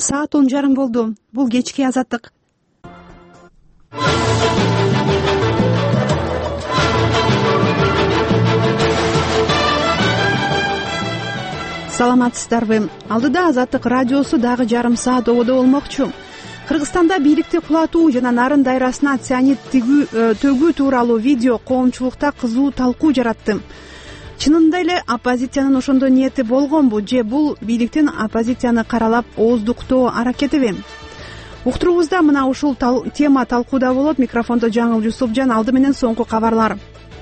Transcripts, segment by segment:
Саат 10:30 болду. Бул кечки Азаттык. Саламатсыздарбы? Алдыда Азаттык радиосу дагы жарым саат ободо болмокчу. Кыргызстанда бийликти кулатуу жана нарын дайрасына цианид төгүү тууралуу видео коомчулукта кызуу талкуу жаратты. Чынында эле оппозициянын ошондой ниети болгонбу же бул бийликтин оппозицияны каралап ооздуктоо аракетиби? Уктуруубузда мына ушул тема талкууда болот. Микрофондо Жаңыл Жусупжан. Алды менен соңку кабарлар.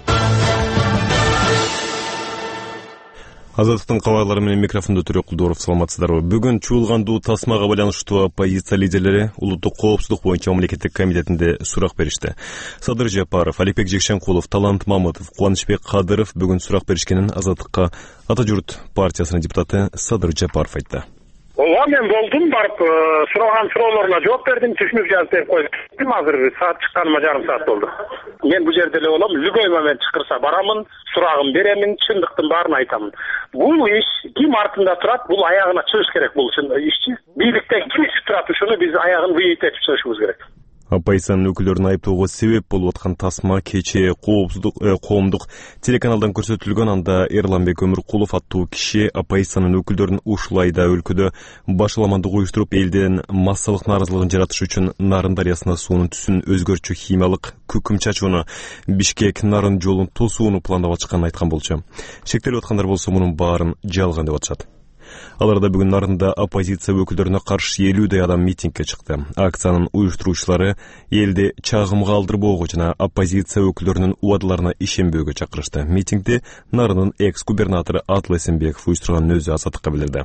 Азаттыктын кабарлары менен микрофондо Төрөк Кулдоров. Саламатсыздарбы? Бүгүн чуулгандуу тасмага байланыштуу оппозиция лидерлери улуттук коопсуздук боюнча мамлекеттик комитетинде сурак беришти. Садыр Жапаров, Алипбек Жекшенкулов, Талант Мамытов, Кубанычбек Кадыров бүгүн сурак беришкенин Азаттыкка Ата журт партиясынын депутаты Садыр Жапаров айтты. Ооба, мен болдум, барып сураган суроолоруна жооп бердим, түшүнүк жазып берип койдум. Азыр саат чыкканыма жарым саат болду. Мен бул жерде эле болом, любой момент чакырса барамын, сурагым беремин, чындыктын баарын айтамын. Бул иш ким артында турат, бул аягына чыгыш керек бул ишчи. Бийликтен ким ишип турат, ушуну биз аягын выйытып чыгышыбыз керек. Оппозициянын өкүлдөрүн айыптоого себеп болуп аткан тасма кечээ коомдук телеканалдан көрсөтүлгөн. Анда Эрланбек Өмүркулов аттуу киши оппозициянын өкүлдөрүн ушул айда өлкөдө башаламандык уюштуруп, элден массалык нааразылыгын жаратыш үчүн Нарын дарыясына суунун түсүн өзгөрчү химиялык күкүм чачууну, Бишкек Нарын жолун тосууну пландап атканын айткан болчу. Шектелип аткандар болсо мунун баарын жалган деп атышат. Аларда бүгүн Нарында оппозиция өкүлдөрүнө каршы 50дөй адам митингге чыкты. Акциянын уюштуруучулары элди чагымга алдырбоого жана оппозиция өкүлдөрүнүн убадаларына ишенбөөгө чакырышты. Митингди Нарынын экс-губернатору Атыл Эсенбеков уюштурганын өзү Азаттыкка билдирди.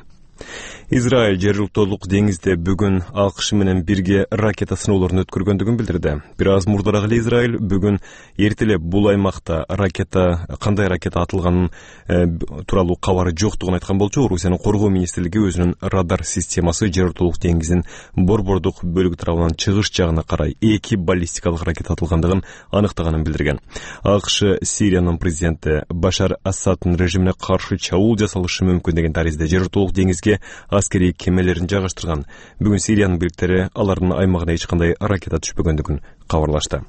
Израиль жер жутуулук деңизде бүгүн АКШ менен бирге ракета сыноолорун өткөргөндүгүн билдирди. Бир аз мурдараак эле Израиль бүгүн эртелеп бул аймакта кандай ракета атылганын тууралуу кабары жоктугун айткан болчу. Орусиянын коргоо министрлиги өзүнүн радар системасы жер жутуулук деңизин борбордук бөлүгү тарабынан чыгыш жагына карай 2 баллистикалык ракета атылгандыгын аныктаганын билдирген. АКШ Сириянын президенти Башар Асаддын режимине каршы чабуул жасалышы мүмкүн деген таризде жер жутуулук деңизге аскери кемелерин жайгаштырган. Бүгүн Сириянын бийликтери алардын аймагына эч кандай ракета түшпөгөндүгүн кабарлашты.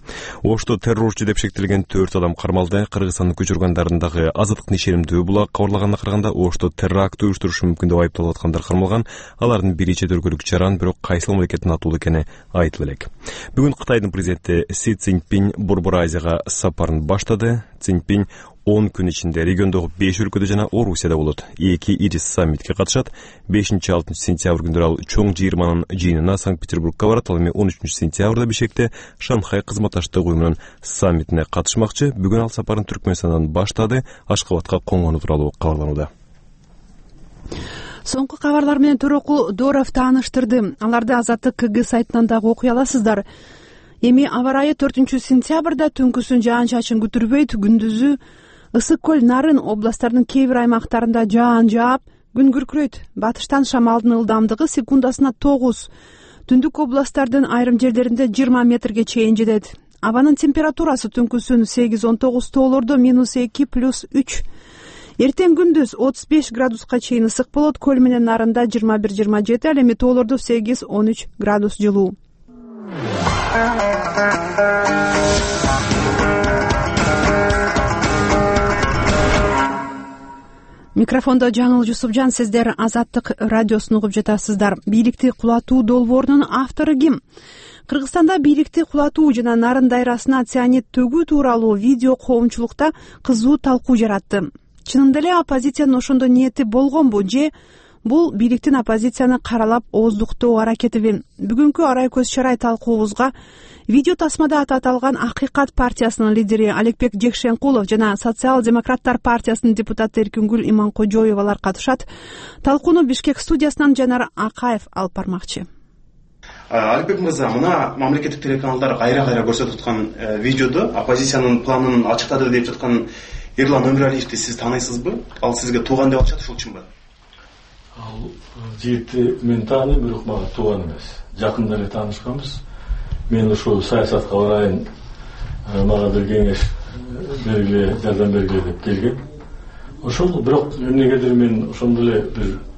Ошто террорчу деп шектелген 4 адам кармалды. Кыргызстандын күч органдарындагы Азаттыктын ишенимдүү була кабарлаганына караганда Ошто теракт уюштурушу мүмкүн деп айыпталып аткандар кармалган. Алардын бири чет өлкөлүк жаран, бирок кайсыл мамлекеттин атуулу экени айтылып элек. Бүгүн Кытайдын президенти Си Цзиньпин Борбор Азияга сапарын баштады. Цзиньпин 10 күн ичинде региондогу 5 өлкөдө жана Орусияда болот. 2 ири саммитке катышат. 5-6 сентябрь күндөрү ал чоң жыйырманын жыйынына Санкт-Петербургка барат. Ал эми 13 сентябрда Бишкекте Шанхай кызматташтык уюмунун саммитине катышмакчы. Бүгүн ал сапарын Түркмөнстандан баштады. Ашкабадка коңгонуу тууралуу кабарланууда. Соңку кабарлар менен Төрөк Кулдоров тааныштырды. Аларды Азаттык КГ сайтынан дагы окуй аласыздар. Эми аба ырайы 4 сентябрда түнкүсүн жаан-чачын күтүрбөйт, күндүзү Ысык көл, Нарын областтарынын кээ бир аймактарында жаан жаап, күн күркүрөйт. Батыштан шамалдын ылдамдыгы секундасына 9. Түндүк областтардын айрым жерлеринде 20 метрге чейин жетет. Абанын температурасы түнкүсүн 8-19, тоолордо -2 + 3. Эртең күндүз 35 градуска чейин ысык болот. Көл менен Нарында 21-27, ал эми тоолордо 8-13 градус жылуу. Микрофондо Жаңыл Жусупжан. Сиздер Азаттык радиосун угуп жатасыздар. Бийликти кулатуу долбоорунун автору ким? Кыргызстанда бийликти кулатуу жана Нарын дайрасына цианид төгүү тууралуу видео коомчулукта кызуу талкуу жаратты. Чынында эле оппозициянын ошондой ниети болгонбу же бул бийликтин оппозицияны каралап ооздуктоо аракетиби? Бүгүнкү арай көз чарай талкуубузга видео тасмада аты аталган Акыйкат партиясынын лидери Алипбек Жекшенкулов жана Социал-демократтар партиясынын депутаты Эркингүл Иманкожоевалар катышат. Талкууну Бишкек студиясынан Жанар Акаев алып бармакчы. Алипбек мырза, мына мамлекеттик телеканалдар кайра көрсөтүп аткан видеодо оппозициянын планын ачыктады деп жаткан Эрлан Өмүралиевди сиз тааныйсызбы? Ал сизге тууган деп атышат, ушул үчүнбү? Ал жигитти мен тааныйм, бирок мага тууган эмес. Жакында эле таанышканбыз. Мен ушул саясатка барайын, мага бир кеңеш бергиле, жардам бергиле деп келген. Ошол бирок эмнегедир мен ошондо эле бир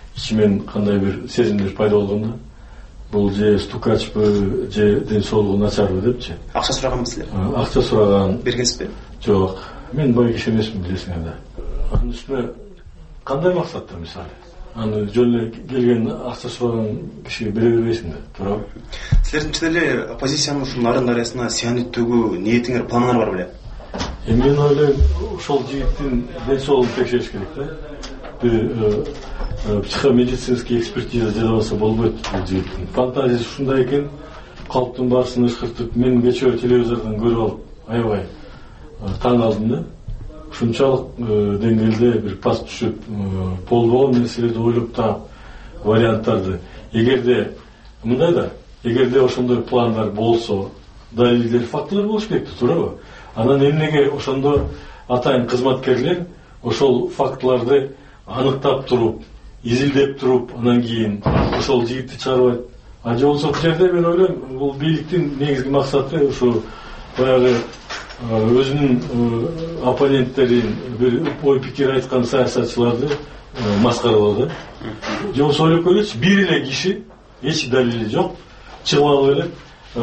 ичимен кандай бир сезимдер пайда болгондо бул же стукачпы же ден соолугу начарбы депчи. Акча сураганбы силер? Акча сураган. Бергенсизби? Жок. Мен бай киши эмесмин, билесиң анда. Анын үстүнө кандай максатта мисалы? Аны жөн эле келген акча сураган кишиге бере бербейсиң да, туурабы? Силердин чын эле оппозициянын ушул нарын дарыясына сиянет төгүү ниетиңер, планыңар бар беле? Мен ойлойм, ошол жигиттин ден соолугун текшериш керек да. Бир психомедицинский экспертиза жасалса болбойт бул жигиттин. Фантазиясы ушундай экен, калктын баарысын ышкыртып, мен кечээ телевизордон көрүп алып, аябай таң калдым да. Ушунчалык деңгээлде бир пас түшүп, болгон нерселерди ойлоп таап, варианттарды. Эгерде мындай да, эгерде ошондой пландар болсо, далилдер, фактылар болуш керек, туурабы? Анан эмнеге ошондо атайын кызматкерлер ошол фактыларды аныктап туруп, изилдеп туруп, анан кийин ошол жигитти чыгарбайт. А же болсо бул жерде мен ойлойм, бул бийликтин негизги максаты ушу баягы өзүнүн оппоненттерин, бир ой пикир айткан саясатчыларды маскаралоо да. Же болсо ойлоп көрөчү, бир эле киши, эч далили жок, чыгып алып эле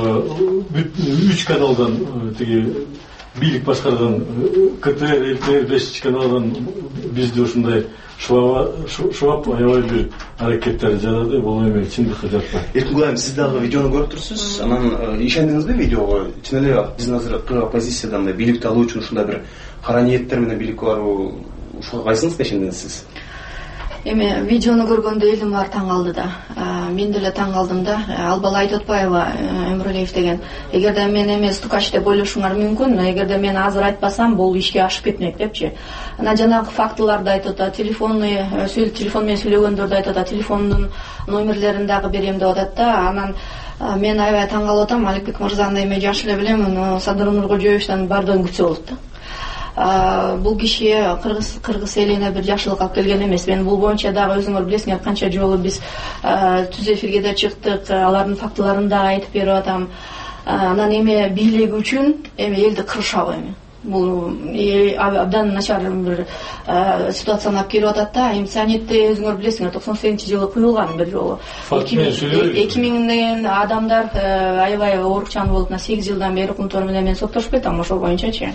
3 каналдан тиги бийлик башкарган КТР, ЛТР 5 каналдан бизди ушундай шубап аябай бир аракеттер жасады, бул эми чындыкка жатпайт. Эркин Кулаев, сиз дагы видеону көрүп турсуз, анан ишендиңизби видеого? Чын эле биздин азыркы оппозициядан да бийликти алуу үчүн ушундай бир кара ниеттер менен бийликке баруу, ушуга кайсыңызга ишендиңиз сиз? Эми видеону көргөндө элдин баары таң калды да. Мен деле таң калдым да. Ал бала айтып атпайбы, Эмрулиев деген. Эгерде мен эмес стукач деп ойлошуңар мүмкүн, эгерде мен азыр айтпасам, бул ишке ашып кетмек депчи. Анан жанагы фактыларды айтып атат, телефон менен сүйлөгөндөрдү айтып атат, телефондун номерлерин дагы берем деп атат да. Анан мен аябай таң калып атам, Аликбек мырзаны эми жакшы эле билем, Садыр Нуркожоевичтен бардыгын күтсө болот да. Бул киши кыргыз элине бир жакшылык алып келген эмес. Мен бул боюнча дагы өзүңөр билесиңер, канча жолу биз түз эфирге да чыктык, алардын фактыларын да айтып берип атам. Анан эми бийлик үчүн эми элди кырышабы эми. Бул абдан начар бир ситуацияны алып келип атат да. Имсиянетти өзүңөр билесиңер, 98-жылы куюлган бир жолу. 2000 деген адамдар аябай оорукчан болуп, 8 жылдан бери укмтор менен мен соттошуп кетем ошол боюнчачы.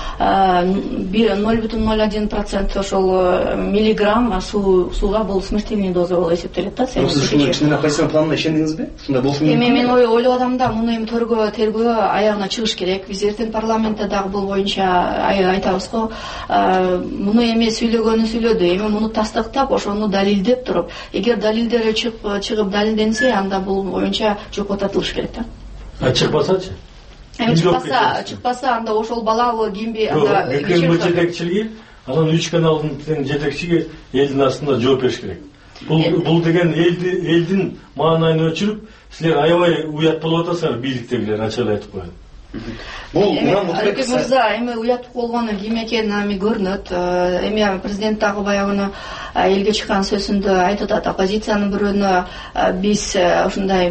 0,01% ошол миллиграмм сууга бул смертельный доза болуп эсептелет да. Сиз ушуну чын эле оппозициянын планына ишендиңизби? Ушундай болушу мүмкүн? Эми мен ойлоп атам да, муну эми тергөө аягына чыгыш керек. Биз эртең парламентте дагы бул боюнча айтабыз го. Муну эми сүйлөдү. Эми муну тастыктап, ошону далилдеп туруп, эгер далилдери чыгып далилденсе, анда бул боюнча жокко тартылыш керек да. Чыкпасачы? Чыкпаса, анда ошол балалы кимби анда жетекчилиги, анан 3 каналдын жетекчиге элдин астында жооп бериш керек. Бул деген элдин маанайын өчүрүп, силер аябай уят болуп атасыңар, бийликтегилер ачык айтып коет. Аликбек мырза, эми уят болгону ким экени эми көрүнөт. Эми президент дагы баягы элге чыккан сөзүндө айтып атат, оппозициянын бирөөнө биз ушундай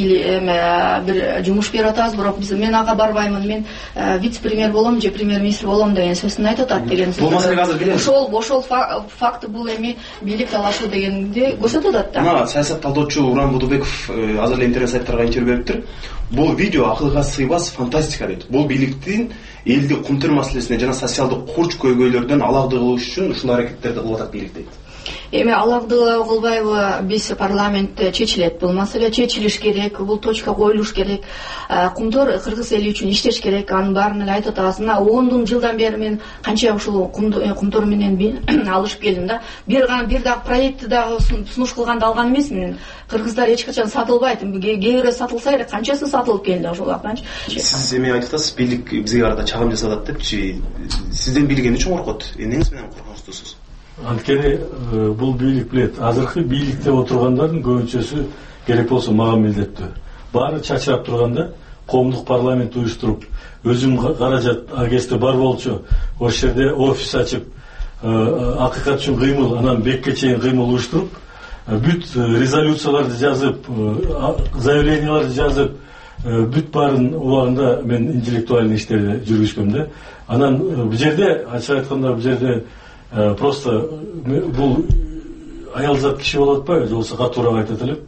бир жумуш берип атабыз, бирок мен ага барбаймын, мен вице-премьер болом же премьер-министр болом деген сөзүн айтып атат деген. Бул маселеге азыр келебиз. Ошол факт бул эми бийлик талашуу дегенди көрсөтүп атат да. Мына саясат талдоочу Уран Будубеков азыр эле интернет сайттарга интервью бериптир. Бул видео акылга сыйбас фантастика дейт. Бул бийликтин элди кумтур маселесине жана социалдык курч көйгөйлөрдөн алакты кылуу үчүн ушул аракеттерди кылып атат бийлик дейт. Эми алакты кылбайбы, биз парламентте чечилет. Бул маселе чечилиш керек, бул точка коюлуш керек. Кумтор кыргыз эли үчүн иштеш керек. Анын баарын эле айтып атабыз. Мына 10 жылдан бери мен канча ушул кумтор менен алышып келдим да. Бир дагы проектти дагы сунуш кылганды алган эмесмин. Кыргыздар эч качан сатылбайт. Кээ бирөө сатылса эле канчасы сатылып келди ошол акча. Сиз эми айтып атасыз, бийлик бизге карата чагым жасап атат депчи. Сизден бийлик эмне үчүн коркот? Эмнеңиз менен коркунучсуз? Анткени бул бийлик билет, азыркы бийликте отургандардын көбүнчөсү керек болсо мага милдеттүү. Баары чачырап турганда, коомдук парламент уюштуруп, өзүм каражат агенти бар болчу, ошол жерде офис ачып, акыйкат үчүн кыймыл, анан бекке чейин кыймыл уюштуруп, бүт резолюцияларды жазып, заявленияларды жазып, бүт баарын убагында мен интеллектуальный иштерди жүргүзгөм да. Анан бул жерде ачык айтканда бул жерде просто бул аялзат киши болуп атпайбы, же болбосо катуураак айтат элем.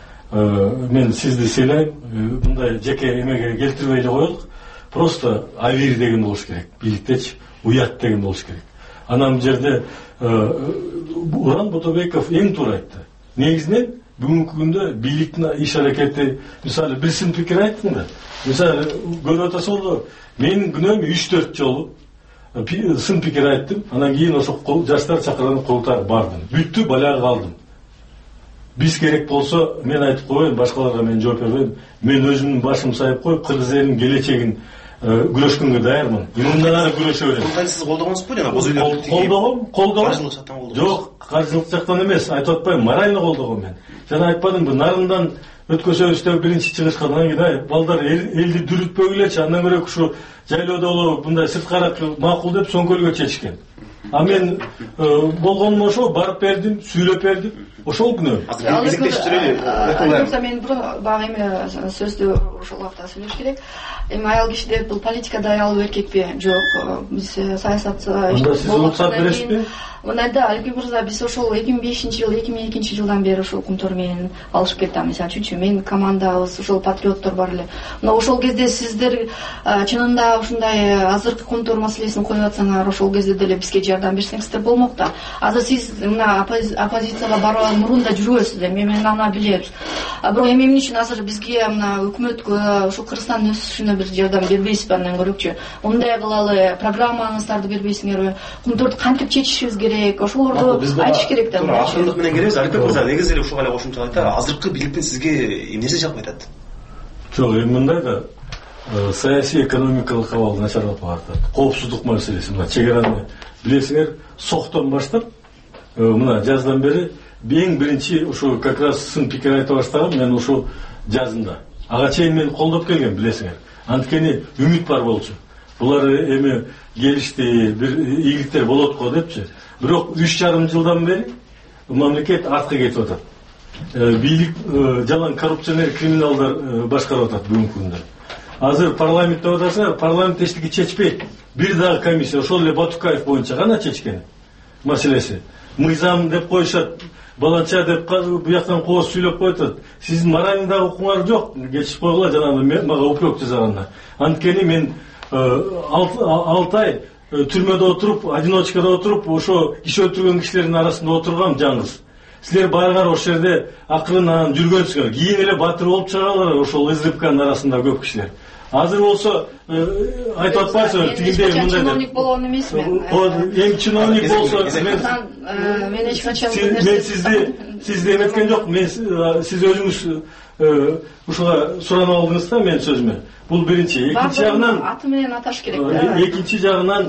Мен сизди сыйлайм, мындай жеке эмеге келтирбей эле коелук. Просто авир деген болуш керек, бийликтечи, уят деген болуш керек. Анан бул жерде Уран Ботобеков эң туура айтты. Негизинен бүгүнкү күндө бийликтин иш аракети, мисалы бир сын пикир айттың да. Мисалы көрүп атасың болду, менин күнөөм 3-4 жолу сын пикир айттым, анан кийин ошо жаштар чакырган курултайга бардым. Бүттү, балага калдым. Биз керек болсо, мен айтып коеюн, башкаларга мен жооп бербейм. Мен өзүмдүн башым сайып коюп, кыргыз элинин келечегин күрөшкөнгө даярмын. Мындан ары күрөшө берем. Сиз колдогонсузбу жана боз үйлөрдү? Колдогом. Каржылык жактан колдогом. Жок, каржылык жактан эмес, айтып атпайм, морально колдогом мен. Жана айтпадымбы, нарындан өткөзөбүз деп биринчи чыгышкандан кийин, балдар элди дүрүтпөгүлөчү, андан көрө ушу жайлоодо болуп, мындай сырткарак макул деп соңкөлгө чечишкен. А мен болгонум ошо, барып бердим, сүйлөп бердим. Ошол күнөө. Азыр мен багы эме сөздү ошол убакта сүйлөш керек. Эми аял кишиде бул политикада аял эркекпи? Жок. Биз саясатчы. Анда сиз уруксат бересизби? Мындай Алибек мырза, биз ошол 2005-жылы, 2002-жылдан бери ошол укумтор менен алышып кетти. Мисалы үчүнчү, мен командабыз, ошол патриоттор бар эле. Мына ошол кезде сиздер чынында ушундай азыркы укумтор маселесин коюп атсаңар, ошол кезде деле бизге жардам берсеңиздер болмок да. Азыр сиз мына оппозицияга баруудан мурун да жүрөсүз, мен аны билебиз. Бирок эмне үчүн азыр бизге мына өкмөткө, ошо Кыргызстандын өсүшүнө бир жардам бербейсизби андан көрөкчү? Мындай кылалы, программаңыздарды бербейсиңерби? Укумторду кантип чечишибиз керек? Ошолорду айтыш керек да. Туура, акырындык менен келебиз. Алибек мырза, негизи эле ушуга эле кошумча айтат. Азыркы бийликтин сизге эмнеси жакпай атат? Жок, эми мындай да, саясий экономикалык абал начарлап баратат. Коопсуздук маселеси, мына чегараны билесиңер, соктон баштап, мына жаздан бери эң биринчи ушу как раз сын пикир айта баштаган мен ушу жазында. Ага чейин мен колдоп келген, билесиңер. Анткени үмүт бар болчу. Булар эми келишти, бир ийгиликтер болот го депчи. Бирок 3,5 жылдан бери мамлекет артка кетип атат. Бийлик жалаң коррупционер криминалдар башкарып атат бүгүнкү күндө. Азыр парламентте отурсаңар, парламент эчтеке чечпейт. Бир дагы комиссия, ошол эле Батукаев боюнча гана чечкен маселеси. Мыйзам деп коюшат, баланча деп бияктан кооз сүйлөп коюшат. Сиздин моралиңдагы укуңар жок, кечип койгула, жанагы мага упрек жасаганына. Анткени мен 6 ай түрмөдө отуруп, одиночкада отуруп, ошо киши өлтүргөн кишилердин арасында отургам жаңыз. Силер барыңар ошол жерде акырын анан жүргөнсүңөр. Кийин эле батыр болуп чыгалар ошол СДПКнын арасында көп кишилер. Азыр болсо айтып атпайсыңбы, тигиндей мындай чиновник болгон эмесмин. Эң чиновник болсо мен эч качан сизди эметкен жок. Мен сиз өзүңүз ушуга суранып алдыңыз да менин сөзүмө. Бул биринчи. Экинчи жагынан аты менен аташ керек да. Экинчи жагынан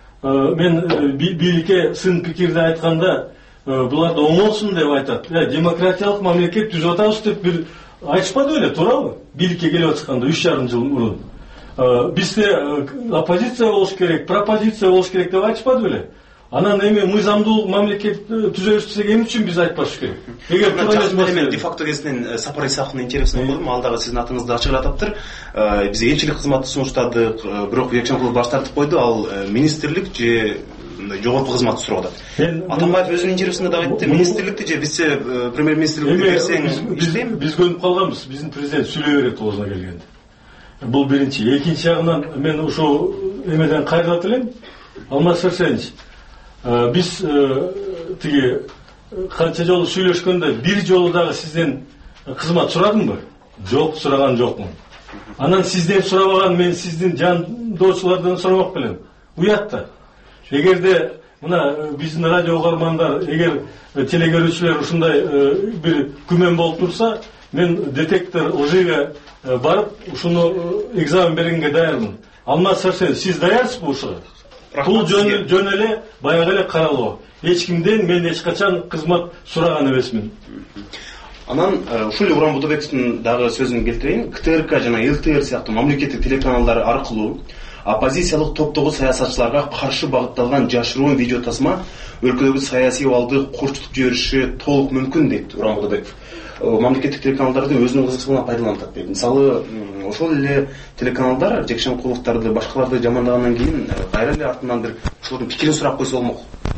мен бийликке сын пикирди айтканда буларды оңолсун деп айтат. Демократиялык мамлекет түзүп атабыз деп бир айтышпады эле, туурабы? Бийликке келип атканда 3,5 жыл мурун. Бизде оппозиция болуш керек, пропозиция болуш керек деп айтышпады беле? Анан эми мыйзамдуу мамлекет түзөбүз десек эмне үчүн биз айтпаш керек? Эгер мен де-факто кезинен Сапар Исаковдун интервьюсун окудум, ал дагы сиздин атыңызды ачык атаптыр. Биз элчилик кызматты сунуштадык, бирок Бекжанкулов баш тартып койду, ал министрлик же жогорку кызматты сурап атат. Атамбаев өзүнүн интервьюсунда да айтты, министрликти же вице премьер-министрликти берсең иштейм. Биз көнүп калганбыз, биздин президент сүйлөй берет оозуна келгенде. Бул биринчи. Экинчи жагынан мен ушул эмеден кайрылат элем. Алмаз Сәрсенович, биз тиги канча жолу сүйлөшкөндө бир жолу дагы сизден кызмат сурадымбы? Жок, сураган жокмун. Анан сизден сурабаган мен сиздин жандоочулардан сурамак белем. Уят да. Эгерде мына биздин радио угармандар, эгер телекөрүүчүлөр ушундай бир күмөн болуп турса, мен детектор лжиге барып ушуну экзамен бергенге даярмын. Алмаз Сәрсенович, сиз даярсызбы ушуга? Бул жөн эле баягы эле каралоо. Эч кимден мен эч качан кызмат сураган эмесмин. Анан ушул эле Уран Ботобековдун дагы сөзүн келтирейин. КТРК жана ЛТР сыяктуу мамлекеттик телеканалдар аркылуу оппозициялык топтогу саясатчыларга каршы багытталган жашыруун видео тасма өлкөдөгү саясий абалды курчутуп жибериши толук мүмкүн дейт Уран Ботобеков. Мамлекеттик телеканалдарды өзүнүн кызыкчылыгына пайдаланат дейт. Мисалы, ошол эле телеканалдар Жекшенкуловдарды, башкаларды жамандагандан кийин кайра эле артынан бир ошолордун пикирин сурап койсо болмок дейт.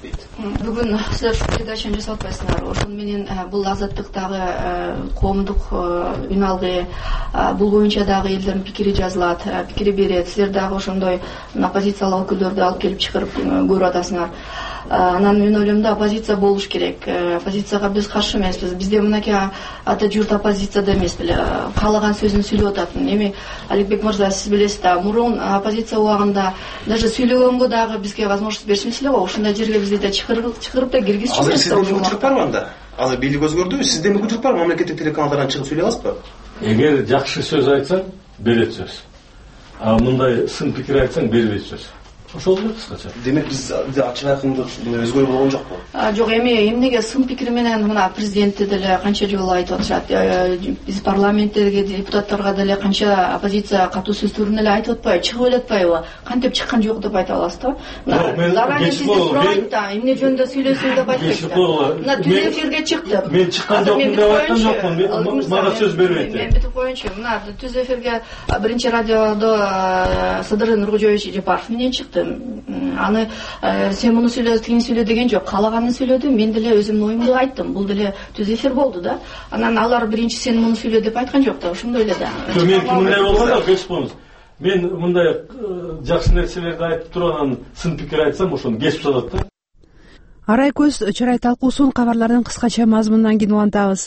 Бүгүн силер передачаны жасап атпайсыңар. Ошон менен бул азаттыктагы коомдук үн алгы, бул боюнча дагы элдердин пикири жазылат, пикири берет. Силер дагы ошондой оппозициялык өкүлдөрдү алып келип чыгарып көрүп атасыңар. Анан мен ойлойм да оппозиция болуш керек. Оппозицияга биз каршы эмеспиз. Бизде мынакей ата журт оппозицияда эмес беле, каалаган сөзүн сүйлөп атат. Эми Аликбек мырза, сиз билесиз да, мурун оппозиция убагында даже сүйлөгөнгө дагы бизге возможность беришмешле го. Ушундай жерге бизди да чыгарып да киргизишти. Азыр сизде мүмкүнчүлүк барбы анда? Азыр бийлик өзгөрдү, сизде мүмкүнчүлүк барбы мамлекеттик телеканалдардан чыгып сүйлөй аласызбы? Эгер жакшы сөз айтсаң, берет сөз. А мындай сын пикир айтсаң, бербейт сөз. Ошол эле кыскача. Демек биз ачык айкындык өзгөрүү болгон жокпу? Жок, эми эмнеге сын пикир менен мына президентти деле канча жолу айтып атышат. Биз парламенттеги депутаттарга деле канча оппозиция катуу сөздөрүн эле айтып атпайбы, чыгып эле атпайбы? Кантип чыккан жок деп айта аласыз да? Заранее сизди сурайт да, эмне жөнүндө сүйлөсүң деп айтпайт да. Мына түз эфирге чыкты. Мен чыккан жокмун деп айткан жокмун. Мага сөз бербейт. Мен бүтүп коеюнчу. Мына түз эфирге биринчи радиодо Сыдыры Нуркожоевич Жапаров менен чыкты. Аны сен муну сүйлө, тигини сүйлө деген жок. Каалаганын сүйлөдү. Мен деле өзүмдүн оюмду айттым. Бул деле түз эфир болду да. Анан алар биринчи сен муну сүйлө деп айткан жок да. Ошондой эле да. Мен мындай болгондо кеч болуңуз. Мен мындай жакшы нерселерди айтып туруп анан сын пикир айтсам, ошону кесип салат да. Арай көз чырай талкуусун кабарлардын кыскача мазмунунан кийин улантабыз.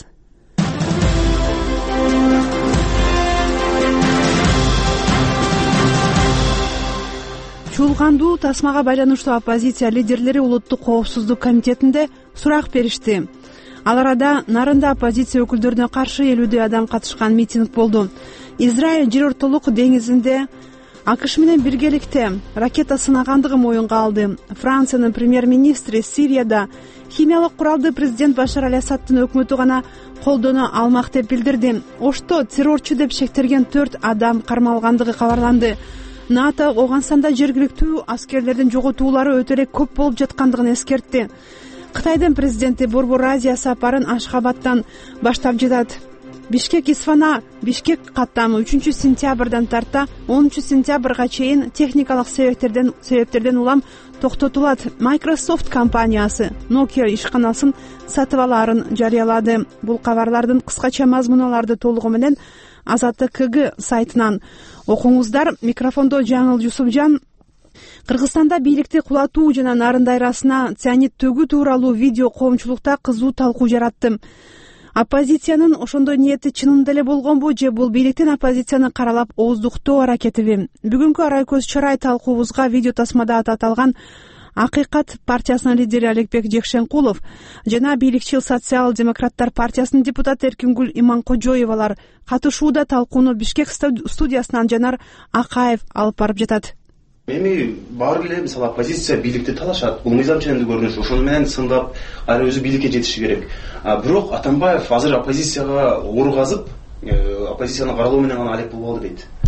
Чуулгандуу тасмага байланыштуу оппозиция лидерлери Улуттук коопсуздук комитетинде сурак беришти. Ал арада нарында оппозиция өкүлдөрүнө каршы 50 адам катышкан митинг болду. Израиль жер ортолук деңизинде АКШ менен биргеликте ракета сынагандыгы моюнга алды. Франциянын премьер-министри Сирияда химиялык куралды президент Башар Аль-Асаддын өкмөтү гана колдоно алмак деп билдирди. Ошто террорчу деп шектелген 4 адам кармалгандыгы кабарланды. НАТО Оганстанда жергиликтүү аскерлердин жоготуулары өтө эле көп болуп жаткандыгын эскертти. Кытайдын президенти Борбор Азия сапарын Ашхабадтан баштап жатат. Бишкек Исфана Бишкек каттамы 3-сентябрдан тарта 10-сентябрга чейин техникалык себептерден улам токтотулат. Microsoft компаниясы Nokia ишканасын сатып алаарын жарыялады. Бул кабарлардын кыскача мазмуналарды толугу менен Азаттык КГ сайтынан окуңуздар. Микрофондо Жаңыл Жусупжан. Кыргызстанда бийликти кулатуу жана нарын дайрасына цианид төгүү тууралуу видео коомчулукта кызуу талкуу жаратты. Оппозициянын ошондой ниети чынында эле болгонбу же бул бийликтин оппозицияны каралап ооздуктоо аракетиби? Бүгүнкү Арай көз чырай талкуубузга видео тасмада аталган Акыйкат партиясынын лидери Аликбек Жекшенкулов жана бийликчил социал-демократтар партиясынын депутаты Эркингүл Иманкожоевалар катышууда талкууну Бишкек студиясынан Жанар Акаев алып барып жатат. Эми баары эле мисалы оппозиция бийликти талашат. Бул мыйзам ченемдүү көрүнүш. Ошону менен сындап, ары өзү бийликке жетиши керек. Бирок Атамбаев азыр оппозицияга оор казып, оппозицияны каралоо менен гана алек болуп алды дейт.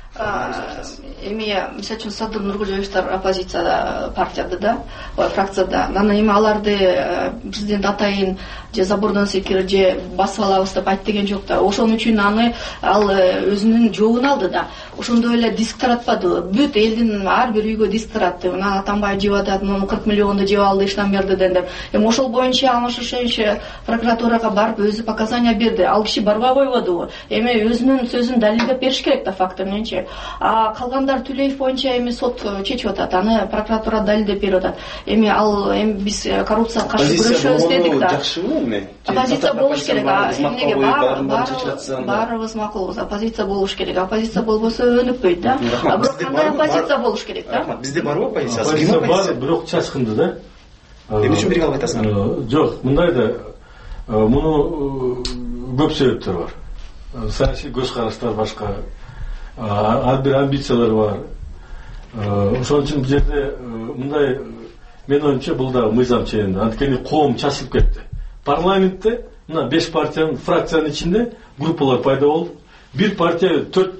Эми мисалы үчүн Садыр Нуркожоевичтер оппозицияда партияда да, фракцияда. Анан эми аларды президент атайын же забордон секир же басып алабыз деп айт деген жок да. Ошон үчүн аны ал өзүнүн жообун алды да. Ошондой эле диск таратпады. Бүт элдин ар бир үйгө диск таратты. Мына Атамбаев жеп атат, 40 миллионду жеп алды Иштанбердиден деп. Эми ошол боюнча Алмашевич прокуратурага барып өзү показания берди. Ал киши барбай койбодубу? Эми өзүнүн сөзүн далилдеп бериш керек да, факты мененчи. Калгандар Түлеев боюнча эми сот чечип атат. Аны прокуратура далилдеп берип атат. Эми биз коррупцияга каршы күрөшөбүз дедик да. Оппозиция болуш керек. Эмнеге баарыбыз макулбуз. Оппозиция болуш керек. Оппозиция болбосо өнүкпөйт да. Бирок кандай оппозиция болуш керек да? Бизде барбы оппозиция? Оппозиция бар, бирок чачкынды да. Эмне үчүн бирге алып айтасыңар? Жок, мындай да. Муну көп себептер бар. Саясий көз караштар башка. Ар бир амбициялар бар. Ошон үчүн бул жерде мындай мен оюмча бул да мыйзам ченемдүү. Анткени коом чачылып кетти. Парламентте мына 5 партиянын фракциянын ичинде группалар пайда болуп, бир партия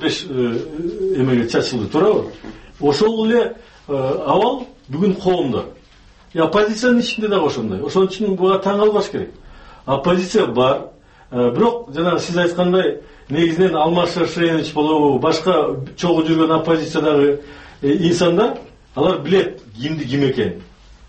4-5 эмеге чачылды, туурабы? Ошол эле абал бүгүн коомдо. Оппозициянын ичинде дагы ошондой. Ошон үчүн буга таң калбаш керек. Оппозиция бар. Бирок жанагы сиз айткандай негизинен Алмашевич болобу, башка чогуу жүргөн оппозициядагы инсандар, алар билет кимди ким экенин.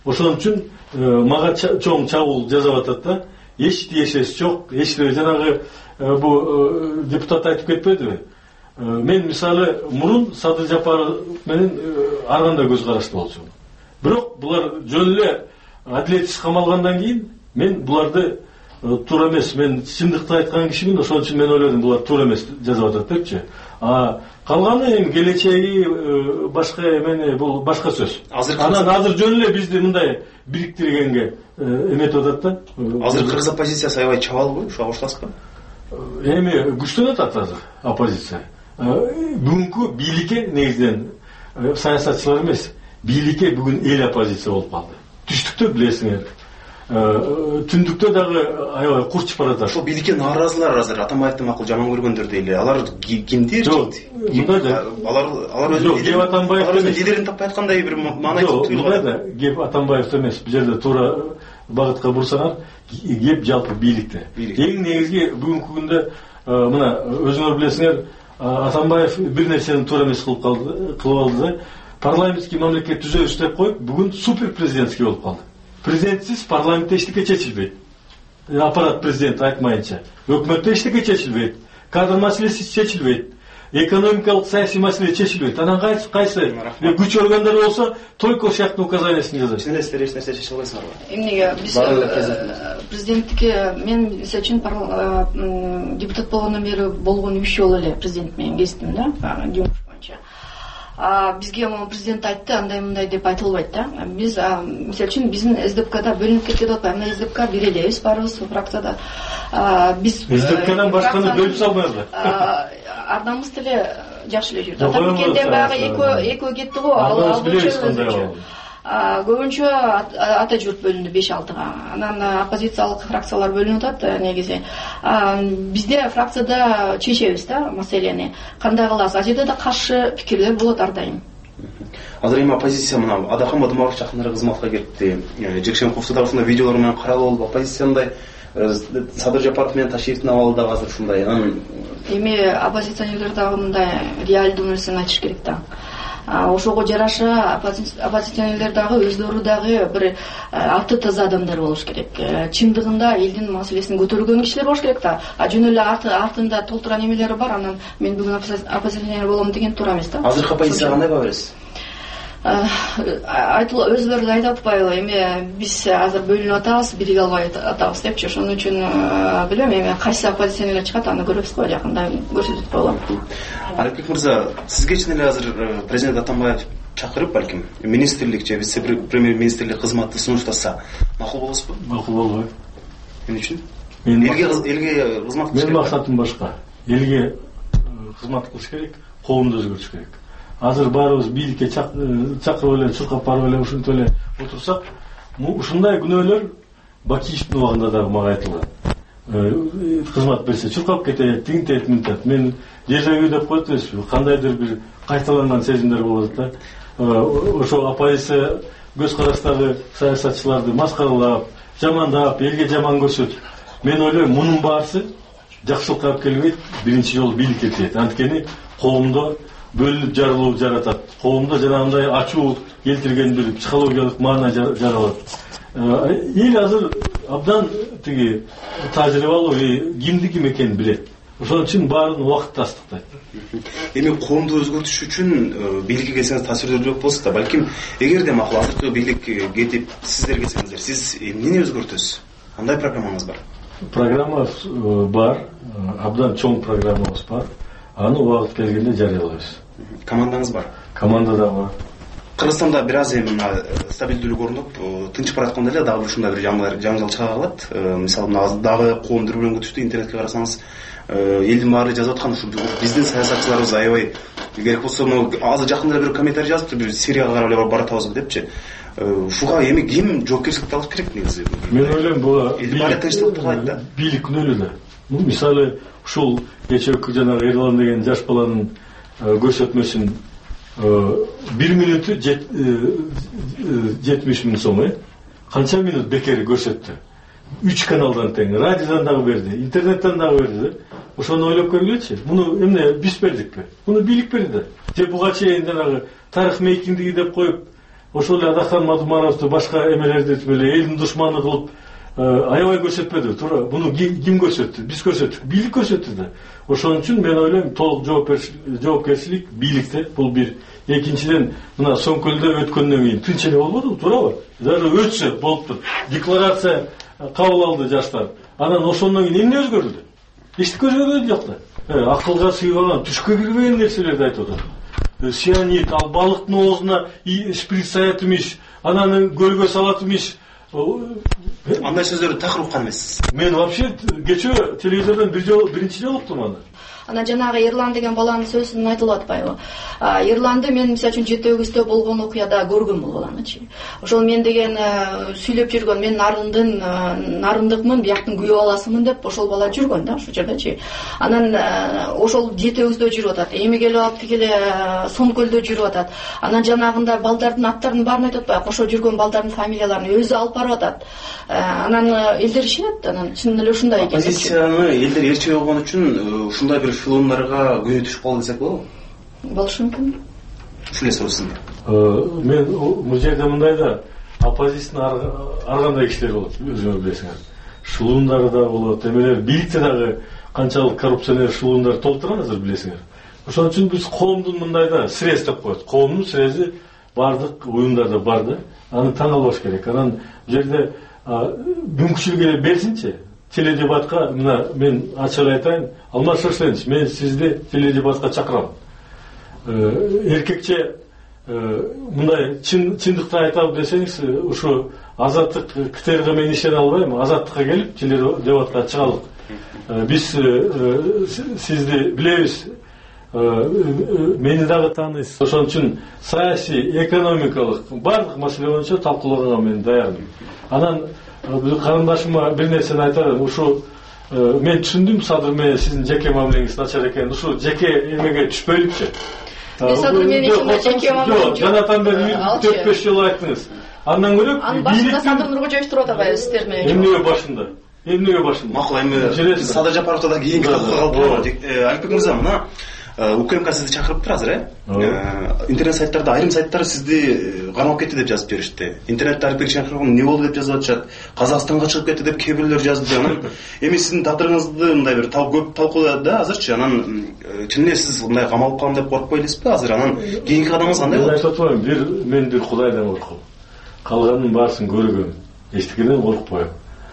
Ошон үчүн мага чоң чабуул жасап атат да. Эч тиешеси жок, эч жанагы бул депутат айтып кетпедиби? Мен мисалы мурун Садыр Жапаров менен ар кандай көз карашты болчумун. Бирок булар жөн эле адилетсиз камалгандан кийин мен буларды туура эмес, мен чындыкты айткан кишимин, ошон үчүн мен ойлодум булар туура эмес жазып атат депчи. Калганы эми келечеги башка эмени бул башка сөз. Анан азыр жөн эле бизди мындай бириктиргенге эметип атат да. Азыр кыргыз оппозициясы аябай чабалбы? Ушуга кошуласызбы? Эми күчтөнөт атат азыр оппозиция. Бүгүнкү бийликке негизинен саясатчылар эмес, бийликке бүгүн эл оппозиция болуп калды. Түштүктө билесиңер. Түндүктө дагы аябай курчуп баратат. Ошол бийликке нааразылар азыр Атамбаевди макул жаман көргөндөр дейли. Алар кимдир? Жок, мындай да. Алар өзү Атамбаев лидерин таппай аткандай бир маана айтып туюлган. Жок, кеп Атамбаев эмес. Бул жерде туура багытка бурсаңар, кеп жалпы бийликте. Эң негизги бүгүнкү күндө мына өзүңөр билесиңер, Атамбаев бир нерсени туура эмес кылып алды да. Парламенттик мамлекет түзөбүз деп коюп, бүгүн супер президентский болуп калды. Президентсиз парламентте эчтеке чечилбейт. Аппарат президент айтмайынча. Өкмөттө эчтеке чечилбейт. Кадр маселеси чечилбейт. Экономикалык саясий маселе чечилбейт. Анан кайсы күч органдары болсо только сыяктуу указаниясын жазат. Силер эч нерсе чече албайсыңарбы? Эмнеге биз президенттикке мен мисалы үчүн депутат болгондон бери болгон 3 жолу эле президент менен кездим да. Бизге президент айтты, андай мындай деп айтылбайт да. Биз мисалы үчүн биздин СДПКда бөлүнүп кетти деп атпайбы. СДПК бир элебиз барыбыз фракцияда. Биз СДПКдан башканы бөлүп салбайбы? Ардамыбыз деле жакшы эле жүрдү. Атамекенде баягы экөө кетти го. Ал боюнча көбүнчө ата журт бөлүндү 5-6га. Анан оппозициялык фракциялар бөлүнүп атат негизи. Бизде фракцияда чечебиз да маселени. Кандай кыласыз? Ажеде да каршы пикирлер болот ар дайым. Азыр эми оппозиция мына Адакан Бадымаров жакындары кызматка кетти. Жекшенковду да ушундай видеолор менен каралып алып, оппозицияндай Садыр Жапаров менен Ташиевдин абалы дагы азыр ушундай. Эми оппозиционерлер дагы мындай реалдуу нерсени айтыш керек да. Ошого жараша оппозиционерлер дагы өздөрү дагы бир аты таза адамдар болуш керек. Чындыгында элдин маселесин көтөргөн кишилер болуш керек да. Жөн эле артында толтура немелери бар, анан мен бүгүн оппозиционер болом деген туура эмес да. Азыркы оппозицияга кандай баа бересиз? Өзбөрү айтып атпайбы, эми биз азыр бөлүнүп атабыз, бириге албай атабыз депчи. Ошон үчүн билем, эми кайсы оппозиционерлер чыгат, аны көрөбүз го, жакында көрсөтүп коелу. Алипбек мырза, сизге чын эле азыр президент Атамбаев чакырып, балким министрлик же вице-премьер-министрлик кызматты сунуштаса, макул болосузбу? Макул болбойт. Эмне үчүн? Элге кызмат кылыш керек. Менин максатым башка. Элге кызмат кылыш керек, коомду өзгөртүш керек. Азыр баарыбыз бийликке чакырып эле, чуркап барып эле, ушинтип эле отурсак, ушундай күнөөлөр Бакиевдин убагында дагы мага айтылган. Кызмат берсе чуркап кетет, тигинтет, мынтет. Мен дежавю деп коет эмеспи? Кандайдыр бир кайталанган сезимдер болот да. Ошо оппозиция көз караштагы саясатчыларды маскаралап, жамандап, элге жаман көрсөтүп. Мен ойлойм, мунун баарысы жакшылыкка алып келбейт, биринчи жолу бийликке тиет. Анткени коомдо бөлүнүп жарылуу жаратат. Коомдо жанагындай ачуу келтирген бир психологиялык маана жаралат. Эл азыр абдан тиги тажрыйбалуу, кимди ким экенин билет. Ошон үчүн баарын убакыт тастыктайт. Эми коомду өзгөртүш үчүн бийликке келсеңиз таасирдүүлүк болсо да, балким эгерде макул азыркы бийлик кетип сиздер келсеңиздер, сиз эмнени өзгөртөсүз? Кандай программаңыз бар? Программабыз бар, абдан чоң программабыз бар. Аны убакыт келгенде жарыялайбыз. Командаңыз бар? Команда да бар. Кыргызстанда бир аз эми стабилдүүлүк орнуп, тынчып баратканда эле дагы ушундай бир жаңжал чыга калат. Мисалы дагы коом дүрбөлөңгө түштү, интернетке карасаңыз, элдин баары жазып аткан ушу биздин саясатчыларыбыз аябай керек болсо азыр жакында бир комментарий жазыптыр, бир Сирияга карап эле баратабыз депчи. Ушуга эми ким жоопкерчиликти алыш керек негизи? Мен ойлойм, бул бийлик күнөөлүү да. Мисалы ушул кечээки жанагы Эрлан деген жаш баланын көрсөтмөсүн 1 минуту 70 миң сом, канча минут бекер көрсөттү. 3 каналдан тең, радиодан дагы берди, интернеттен дагы берди. Ошону ойлоп көргүлөчү. Муну эмне биз бердикпи? Муну бийлик берди. Же буга чейин жанагы тарых мейкиндиги деп коюп, ошол эле Адактан Мадумаровду башка эмелерди эле элдин душманы кылып аябай көрсөтпөдү. Туура буну ким көрсөттү? Биз көрсөттүк, бийлик көрсөттү да. Ошон үчүн мен ойлойм толук жоопкерчилик бийликте. Бул бир. Экинчиден мына Соңкөлдө өткөндөн кийин тынч эле болбодубу, туурабы? Даже өтсө болуптур. Декларация кабыл алды жаштар. Анан ошондон кийин эмне өзгөрдү? Эчтеке өзгөргөн жок да. Акылга сыйбаган, түшкө кирбеген нерселерди айтып атат. Сианид, ал балыктын оозуна шприц саят имиш, анан көлгө салат имиш. Андай сөздөрдү такыр уккан эмессиз. Мен вообще кечээ телевизордон биринчи жолу уктум аны. Анан жанагы Ерлан деген баланын сөзүн айтылып атпайбы? Ерланды мен мисалы үчүн Жети өгүздө болгон окуяда көргөм бул баланычы. Ошол мен деген сүйлөп жүргөн, мен нарындыкмын, бияктын күйөө баласымын деп ошол бала жүргөн да, ошол жердечи. Анан ошол Жети өгүздө жүрүп атат. Эми келип алып тигиле Соңкөлдө жүрүп атат. Анан жанагында балдардын аттарын баарын айтып атпайбы? Кошо жүргөн балдардын фамилияларын өзү алып барып атат. Анан элдер ишенет, анан чын эле ушундай экен. Оппозицияны элдер ээрчи болгон үчүн ушундай бир филмдарга күнөө түшүп калды десек болобу? Болушу мүмкүн. Ушул эле суроосун. Мен бул жерде мындай да, оппозициянын ар кандай кишилер болот, өзүңөр билесиңер. Шулуундар да болот, эмелер бийликте дагы канчалык коррупционер шулуундар толуп турган азыр билесиңер. Ошон үчүн биз коомдун мындай да срез деп коет. Коомдун срези бардык уюмдарда бар да. Аны таң албаш керек. Анан бул жерде мүмкүнчүлүк эле берсинчи. Теледебатка мына мен ачык айтайын, Алмаз Шаршенович, мен сизди теледебатка чакырам. Эркекче мындай чындыкты айтабы десеңиз, ушу Азаттык КТРга мен ишене албайм, Азаттыкка келип теледебатка чыгалык. Биз сизди билебиз, мени дагы тааныйсыз. Ошон үчүн саясий, экономикалык бардык маселе боюнча талкуулоого мен даярмын. Анан карындашыма бир нерсени айтарым. Ушу мен түшүндүм, Садыр менен сиздин жеке мамилеңиз начар экенин. Ушу жеке эмеге түшпөйлүкчү. Садыр менен жеке мамилем жок. Жанатан бери 4-5 жолу айттыңыз. Андан бөлөк анын башында Садыр Нуркожоевич туруп атабайбы сиздер менен? Эмнеге башында? Макул, эми Садыр Жапаровду да кийинки талкууга калдыралы. Алипбек мырза, мына УКМК сизди чакырыптыр азыр, интернет сайттарда айрым сайттар сизди кармап кетти деп жазып беришти. Интернетте Алипбек Чакыровдун эмне болду деп жазып атышат. Казакстанга чыгып кетти деп кээ бирлер жазды. Анан эми сиздин тагдырыңызды мындай бир көп талкуулады да азырчы. Анан чын эле сиз мындай камалып калам деп коркпой элесизби азыр? Анан кийинки кадамыңыз кандай болот? Айтып атпаймынбы, мен бир Кудайдан корком. Калганын баарысын көргөм. Эчтекеден коркпойм.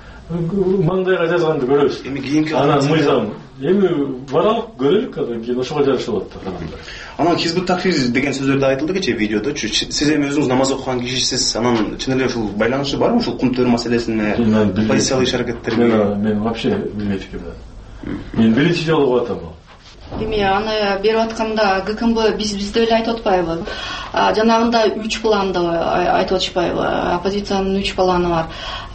Маңдайга жазганды көрөбүз. Эми кийинки анан мыйзам эми баралык көрөлүк, анан кийин ошого жараша болот да. Анан Хизбут Такфир деген сөздөр айтылды кечээ видеодочу. Сиз эми өзүңүз намаз окуган кишисиз. Анан чын эле ушул байланышы барбы ушул кумтөр маселесине, оппозициялык иш-аракеттерге? Мен вообще билбейт экенмин. Мен биринчи жолу угуп атам. Эми аны берип атканда ГКМБ бизде эле айтып атпайбы? Жанагында 3 планды айтып атышпайбы? Оппозициянын 3 планы бар.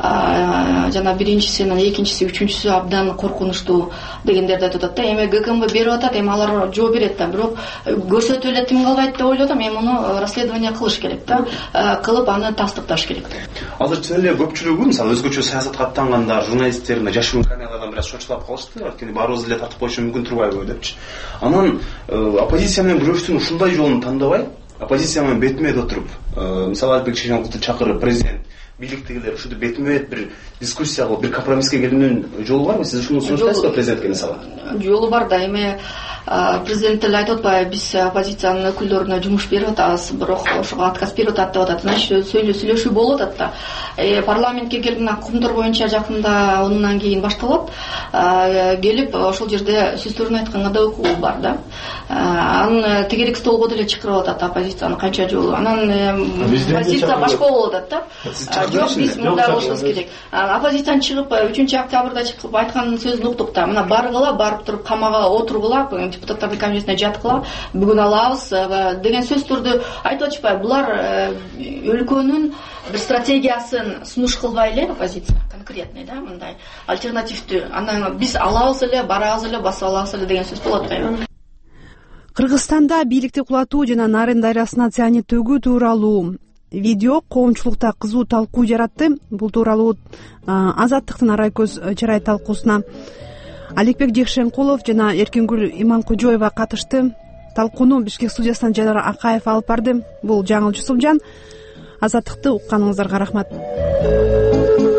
Жана биринчиси, экинчиси, үчүнчүсү абдан коркунучтуу дегендерди айтып атат да. Эми ГКМБ берип атат, эми алар жооп берет да. Бирок көрсөтүп эле тим калбайт деп ойлодум. Эми муну расследование кылыш керек да. Кылып аны тастыкташ керек. Азыр чын эле көпчүлүгү, мисалы өзгөчө саясатка аттангандар, журналисттер жашыруун камералардан бир аз чочулап калышты. Анткени баарыбыз эле тартып коюшу мүмкүн турбайбы депчи. Анан оппозиция менен күрөштүн ушундай жолун тандабай, оппозиция менен бетме-бет отуруп, мисалы Алипбек Чакыровду чакырып, президент, бийликтегилер ушуну бетме-бет бир дискуссия кылып, бир компромисске келүүнүн жолу барбы? Сиз ушуну сунуштайсызбы президентке мисалы? Жолу бар да. Эми президент эле айтып атпайбы, биз оппозициянын өкүлдөрүнө жумуш берип атабыз, бирок ошого отказ берип атат деп атат. Значит, сүйлөшүү болуп атат да. Парламентке келип мына кумтор боюнча жакында онунан кийин башталат. Келип ошол жерде сөздөрүн айтканга да укугу бар да. Анын тегерек столго деле чакырып атат оппозицияны канча жолу. Анан позиция башка болуп атат да. Жок, биз мындай болушубуз керек. Оппозицияны чыгып 3-октябрда чыгып айткан сөзүн уктук да. Мына баргыла, барып туруп камага отургула, депутаттардын комитетине жаткыла, бүгүн алабыз деген сөздөрдү айтып атышпайбы? Булар өлкөнүн бир стратегиясын сунуш кылбай эле оппозиция конкретный да, мындай альтернативдүү. Анан биз алабыз эле, барабыз эле, басып алабыз эле деген сөз болуп атпайбы? Кыргызстанда бийликти кулатуу жана Нарын дарыясына цианид төгүү тууралуу видео коомчулукта кызуу талкуу жаратты. Бул тууралуу Азаттыктын арай көз чырай талкуусуна Аликбек Жекшенкулов жана Эркингүл Иманкожоева катышты. Талкууну Бишкек студиясынан Жанар Акаев алып барды. Бул Жаңыл Жусупжан. азаттыкты укканыңыздарга рахмат.